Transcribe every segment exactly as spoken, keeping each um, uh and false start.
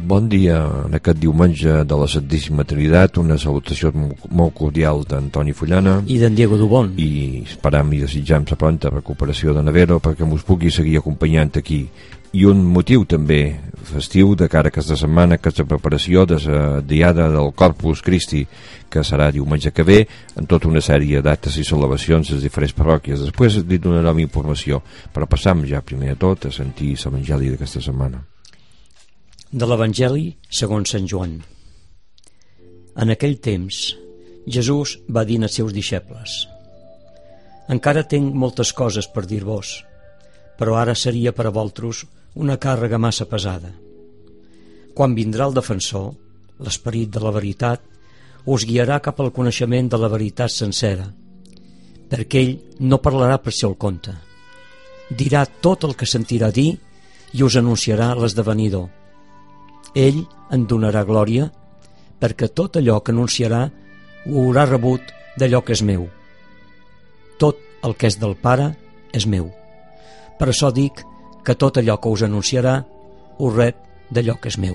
Bon dia en aquest diumenge de la Santíssima Trinitat. Una salutació molt cordial d'Antoni Fullana i d'en Diego Dubón, i esperam i desitjam la pronta recuperació de Navero perquè mos pugui seguir acompanyant aquí. I un motiu també festiu de cara a aquesta setmana, que és la preparació de la diada del Corpus Christi, que serà diumenge que ve, en tota una sèrie d'actes i celebracions a les diferents parròquies. Després li donarem informació, però passam ja primer de tot a sentir l'Evangeli d'aquesta setmana. De l'Evangeli segons Sant Joan. En aquell temps, Jesús va dir als seus deixebles: «Encara tinc moltes coses per dir-vos, però ara seria per a vosaltres una càrrega massa pesada. Quan vindrà el defensor, l'Esperit de la veritat, us guiarà cap al coneixement de la veritat sencera, perquè ell no parlarà per seu compte. Dirà tot el que sentirà dir i us anunciarà l'esdevenidor. Ell en donarà glòria, perquè tot allò que anunciarà ho haurà rebut d'allò que és meu. Tot el que és del Pare és meu. Per això dic que tot allò que us anunciarà ho rep d'allò que és meu».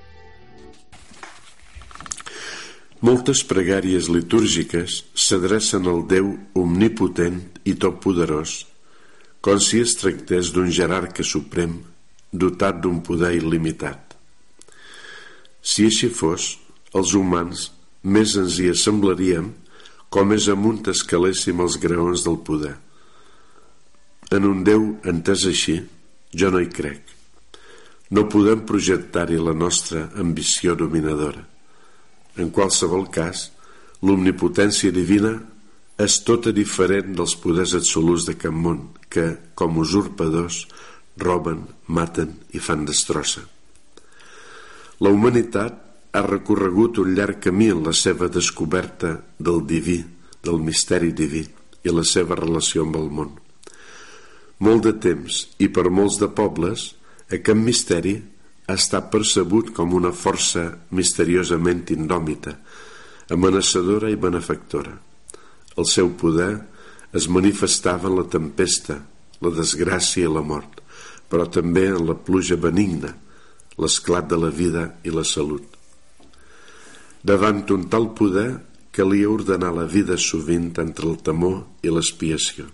Moltes pregàries litúrgiques s'adrecen al Déu omnipotent i totpoderós, com si es tractés d'un jerarca suprem dotat d'un poder il·limitat. Si així fos, els humans més ens hi assemblaríem com és amunt escaléssim els graons del poder. En un Déu entès així, jo no hi crec. No podem projectar-hi la nostra ambició dominadora. En qualsevol cas, l'omnipotència divina és tota diferent dels poders absoluts de cap món, que, com usurpadors, roben, maten i fan destrossa. La humanitat ha recorregut un llarg camí en la seva descoberta del diví, del misteri diví i la seva relació amb el món. Molt de temps i per molts de pobles, aquest misteri ha estat percebut com una força misteriosament indòmita, amenaçadora i benefactora. El seu poder es manifestava en la tempesta, la desgràcia i la mort, però també en la pluja benigna, l'esclat de la vida i la salut. Davant un tal poder, calia ordenar la vida sovint entre el temor i l'expiació.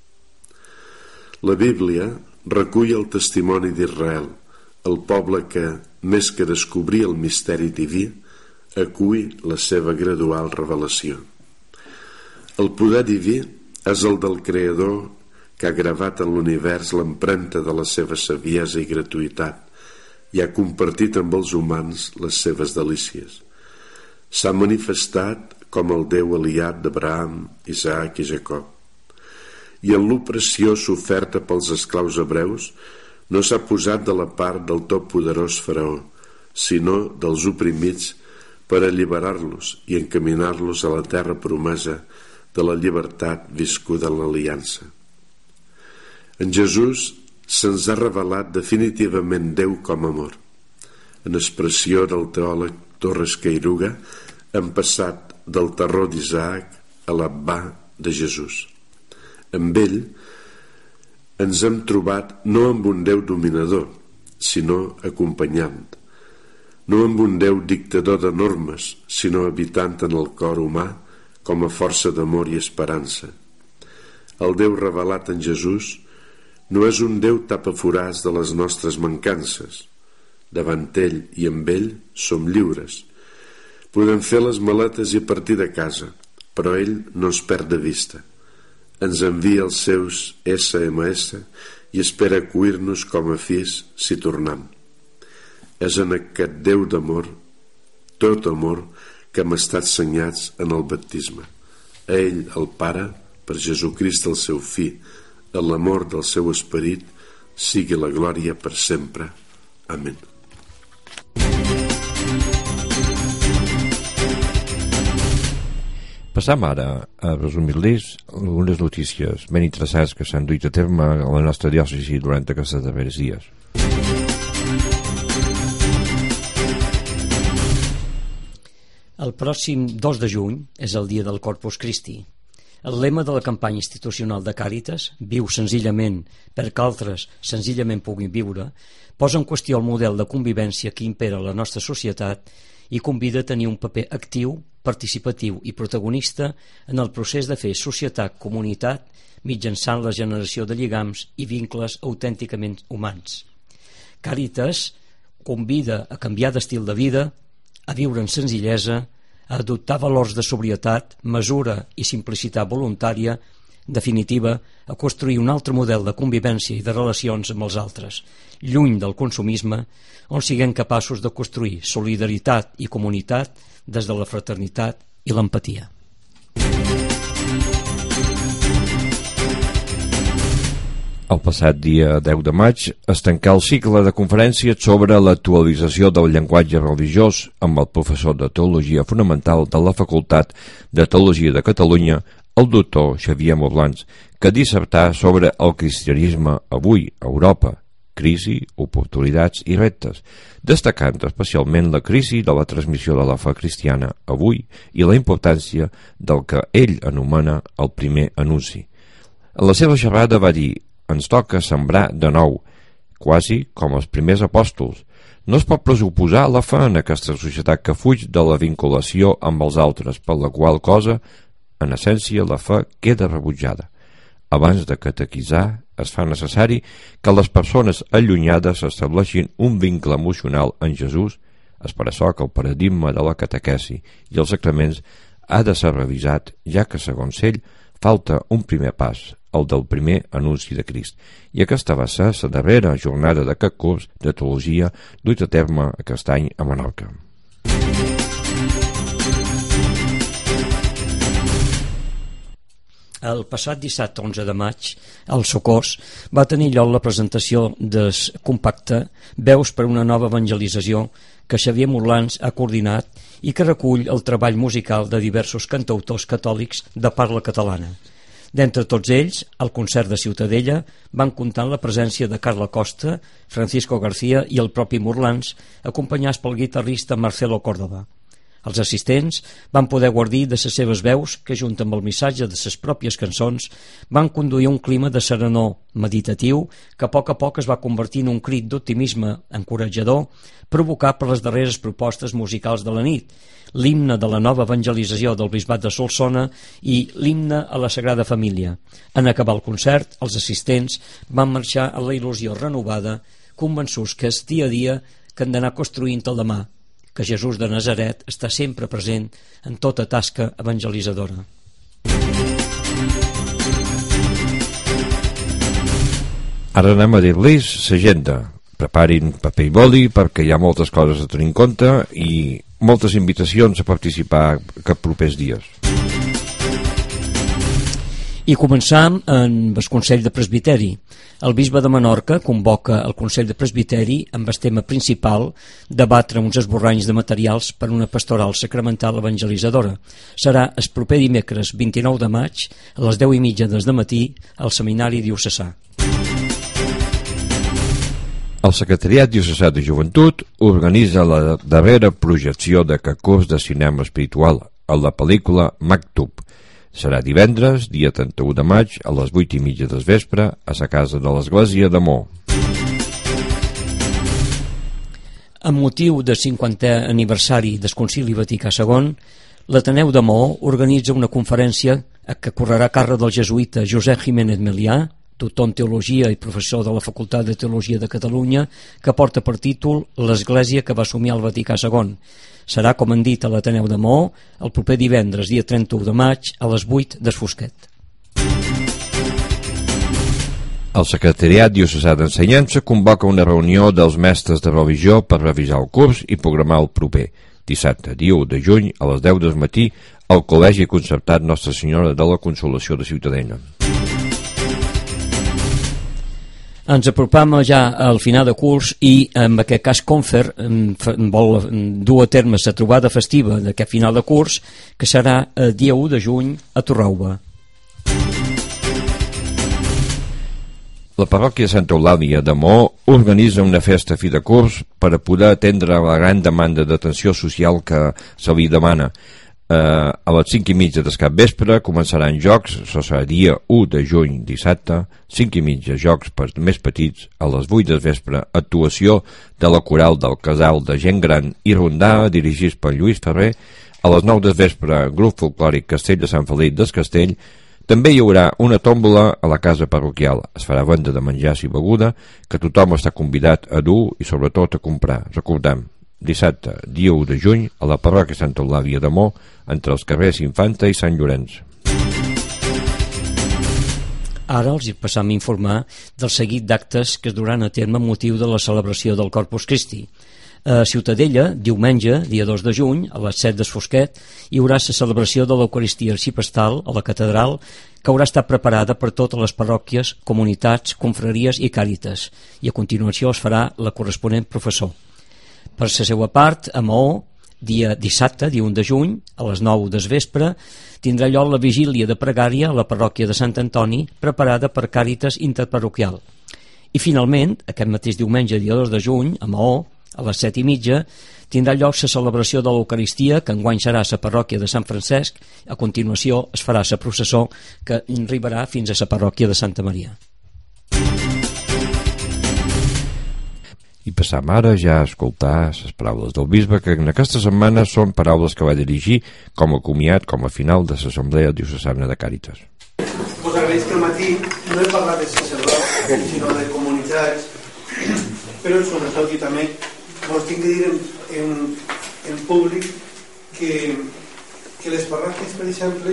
La Bíblia recull el testimoni d'Israel, el poble que, més que descobrir el misteri diví, acull la seva gradual revelació. El poder diví és el del Creador que ha gravat en l'univers l'empremta de la seva saviesa i gratuïtat i ha compartit amb els humans les seves delícies. S'ha manifestat com el Déu aliat d'Abraham, Isaac i Jacob. I en l'opressió soferta pels esclaus hebreus no s'ha posat de la part del totpoderós faraó, sinó dels oprimits per alliberar-los i encaminar-los a la terra promesa de la llibertat viscuda en l'aliança. En Jesús se'ns ha revelat definitivament Déu com amor. En expressió del teòleg Torres Queiruga, hem passat del terror d'Isaac a l'Abbà de Jesús. Amb ell ens hem trobat no amb un Déu dominador, sinó acompanyant, no amb un Déu dictador de normes, sinó habitant en el cor humà com a força d'amor i esperança. El Déu revelat en Jesús no és un Déu tapaforats de les nostres mancances. Davant ell i amb ell som lliures. Podem fer les maletes i partir de casa, però ell no es perd de vista. Ens envia els seus esse eme esse i espera acollir-nos com a fills si tornem. És en aquest Déu d'amor, tot amor, que hem estat senyats en el baptisme. A ell, el Pare, per Jesucrist el seu Fill, en l'amor del seu Esperit, sigui la glòria per sempre. Amén. Passam ara a resumir-los algunes notícies ben interessants que s'han duit a terme a la nostra diòcesi durant aquests darrers dies. El pròxim dos de juny és el dia del Corpus Christi. El lema de la campanya institucional de Càritas, viu senzillament perquè altres senzillament puguin viure, posa en qüestió el model de convivència que impera a la nostra societat i convida a tenir un paper actiu, participatiu i protagonista en el procés de fer societat-comunitat mitjançant la generació de lligams i vincles autènticament humans. Càritas convida a canviar d'estil de vida, a viure en senzillesa, a adoptar valors de sobrietat, mesura i simplicitat voluntària, en definitiva, a construir un altre model de convivència i de relacions amb els altres, lluny del consumisme, on siguem capaços de construir solidaritat i comunitat des de la fraternitat i l'empatia. El passat dia deu de maig es tancà el cicle de conferències sobre l'actualització del llenguatge religiós amb el professor de Teologia Fonamental de la Facultat de Teologia de Catalunya, el doctor Xavier Morlans, que dissertà sobre el cristianisme avui a Europa, crisi, oportunitats i reptes, destacant especialment la crisi de la transmissió de la fe cristiana avui i la importància del que ell anomena el primer anunci. En la seva xerrada va dir: ens toca sembrar de nou, quasi com els primers apòstols. No es pot pressuposar la fe en aquesta societat que fuig de la vinculació amb els altres, per la qual cosa, en essència, la fe queda rebutjada. Abans de catequitzar, es fa necessari que les persones allunyades estableixin un vincle emocional en Jesús. És per això que el paradigma de la catequesi i els sacraments ha de ser revisat, ja que, segons ell, falta un primer pas, el del primer anunci de Crist. I aquesta va ser la darrera jornada d'aquest curs de teologia dut a terme aquest any a Menorca. El passat dissabte onze de maig, al Socors, va tenir lloc la presentació del compacte Veus per una nova evangelització que Xavier Morlans ha coordinat i que recull el treball musical de diversos cantautors catòlics de parla catalana. D'entre tots ells, al concert de Ciutadella van comptar amb la presència de Carla Costa, Francisco García i el propi Morlans, acompanyats pel guitarrista Marcelo Córdoba. Els assistents van poder guardir de les seves veus que, junt amb el missatge de les pròpies cançons, van conduir un clima de serenor meditatiu que a poc a poc es va convertir en un crit d'optimisme encoratjador provocat per les darreres propostes musicals de la nit, l'himne de la nova evangelització del Bisbat de Solsona i l'himne a la Sagrada Família. En acabar el concert, els assistents van marxar a la il·lusió renovada, convençuts que és dia a dia que han d'anar construint el demà, que Jesús de Nazaret està sempre present en tota tasca evangelitzadora. Ara anem a dir-los l'agenda. Preparin paper i boli perquè hi ha moltes coses a tenir en compte i moltes invitacions a participar aquests propers dies. I començam amb el Consell de Presbiteri. El bisbe de Menorca convoca el Consell de Presbiteri amb el tema principal debatre uns esborranys de materials per una pastoral sacramental evangelitzadora. Serà el proper dimecres vint-i-nou de maig a les deu i mitja del matí al Seminari Diocesà. El Secretariat Diocesà de Joventut organitza la darrera projecció d'aquest curs de cinema espiritual a la pel·lícula Maktub. Serà divendres, dia trenta-u de maig, a les vuit i mitja del vespre, a la casa de l'Església de Mo. Amb motiu del cinquantè aniversari del Concili Vaticà segon, l'Ateneu de Mo organitza una conferència que correrà a càrrec del jesuïta Josep Jiménez Melià, doctor en Teologia i professor de la Facultat de Teologia de Catalunya, que porta per títol l'Església que va assumir el Vaticà segon. Serà, com han dit, a l'Ateneu de Mo el proper divendres, dia trenta-u de maig, a les vuit del Fosquet. El Secretariat Diocesà d'Ensenyança convoca una reunió dels mestres de religió per revisar el curs i programar el proper dissabte, dia u de juny, a les deu del matí, al Col·legi Concertat Nostra Senyora de la Consolació de Ciutadella. Ens apropam ja al final de curs i en aquest cas Confer vol dur a terme la trobada festiva d'aquest final de curs, que serà el dia u de juny a Torralba. La parròquia de Santa Eulàlia de Mo organitza una festa a fi de curs per a poder atendre la gran demanda d'atenció social que se li demana. Uh, a les cinc i mitja del cap vespre començaran jocs, això serà dia u de juny, dissabte, cinc i mitja jocs per més petits, a les vuit del vespre actuació de la coral del Casal de Gent Gran i rondada dirigits per Lluís Ferrer, a les nou del vespre grup folclòric Castell de Sant Felip del Castell. També hi haurà una tòmbola a la casa parroquial, es farà venda de menjars i beguda que tothom està convidat a dur i sobretot a comprar. Recordem, dissabte, dia u de juny, a la parròquia Santa Eulàlia de Mo, entre els carrers Infanta i Sant Llorenç. Ara els hi passam a informar del seguit d'actes que es duran a terme amb motiu de la celebració del Corpus Christi. A Ciutadella, diumenge, dia dos de juny, a les set del Fosquet, hi haurà la celebració de l'Eucaristia arxiprestal a la catedral, que haurà estat preparada per totes les parròquies, comunitats, confraries i càritas, i a continuació es farà la corresponent professor. Per la seva part, a Maó, dia dissabte, dia u de juny, a les nou del vespre, tindrà lloc la vigília de pregària a la parròquia de Sant Antoni, preparada per Càritas Interparroquial. I finalment, aquest mateix diumenge, dia dos de juny, a Maó, a les set i mitja, tindrà lloc la celebració de l'Eucaristia, que enguany serà a la parròquia de Sant Francesc. A continuació es farà la processó que arribarà fins a la parròquia de Santa Maria. I passam ara ja a escoltar les paraules del bisbe, que en aquesta setmana són paraules que va dirigir com a comiat, com a final de l'Assemblea Diocesana de Càritas. Us agraeix que al matí no he parlat de sacerdots, sinó de comunitats, però sobretot jo també vos tinc que dir en, en, en públic que, que les parròquies, per exemple,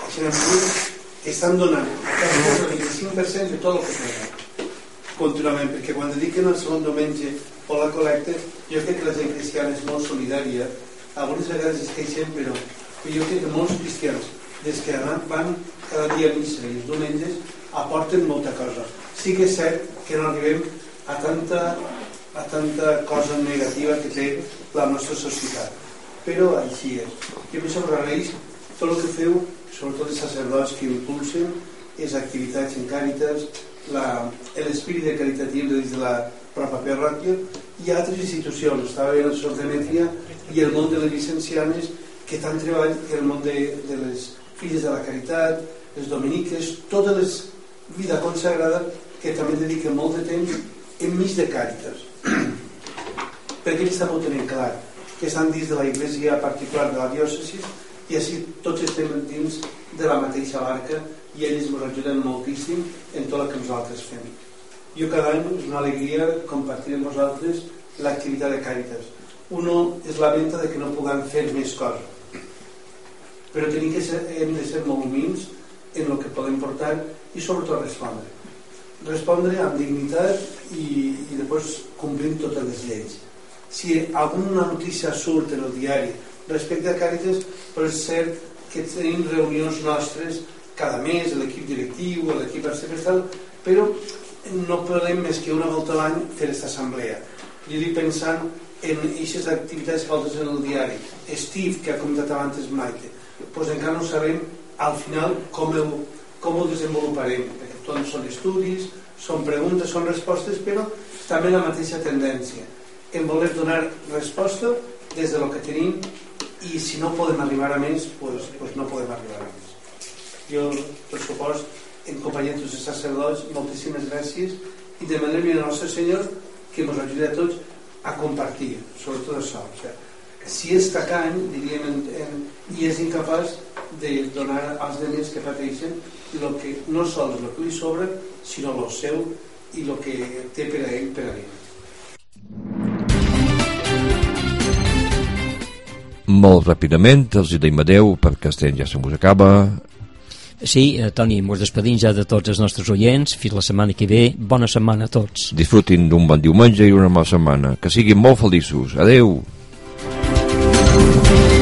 estan donant el vint-i-cinc per cent de tot el que tenen contínuament, perquè quan dediquen el segon diumenge o la col·lecta, jo crec que la gent cristiana és molt solidària. Algunes vegades es queixen, però jo crec que molts cristians, des que van cada dia a missa i els diumenges, aporten molta cosa. Sí que és cert que no arribem a tanta, a tanta cosa negativa que té la nostra societat, però així és. Jo per això us agraeix tot el que feu, sobretot els sacerdots que impulsen les activitats en Càritas, l'espírit de caritatiu des de la pròpia parròquia i altres institucions. Estava bé el Sor Demetria i el món de les licencianes que tant treballen, el món de, de les filles de la caritat, les dominiques, tota la vida consagrada que també dediquen molt de temps enmig de Càritas. Perquè ells també ho tenen clar, que estan dins de la iglesia particular de la diòcesi i així tots estem dins de la mateixa barca i ells ens ajuden moltíssim en tot el que nosaltres fem. Jo cada any és una alegria compartir amb vosaltres l'activitat de Càritas. Uno es lamenta de que no puguem fer més coses, però tenim que ser, hem de ser molt humils en el que podem portar i sobretot respondre. Respondre amb dignitat i, i després complint totes les lleis. Si alguna notícia surt en el diari respecte a Càritas, però és cert que tenim reunions nostres cada mes, l'equip directiu, l'equip arciprestal, però no podem més que una volta a l'any fer aquesta assemblea. Jo dic pensant en aquestes activitats que faltes en el diari, Steve, que ha comentat abans Maite, doncs encara no sabem al final com, el, com ho desenvoluparem, perquè tot són estudis, són preguntes, són respostes, però també la mateixa tendència, en voler donar resposta des de lo que tenim i si no podem arribar a més, doncs, doncs no podem arribar a més. Jo, per supost, en companyia de tots els sacerdots, moltíssimes gràcies i demanem al nostre Senyor que ens ajudi a tots a compartir, sobretot això. O sigui, si és tacany, diríem, en, en, i és incapaç de donar als demés que pateixen el que no sols el que li sobra, sinó el seu i el que té per a ell per a ell. Molt ràpidament, els hi deim adeu perquè el temps ja se mos acaba. Sí, eh, Toni, ens despedim ja de tots els nostres oients. Fins la setmana que ve. Bona setmana a tots. Disfrutin d'un bon diumenge i una bona setmana. Que siguin molt feliços. Adeu.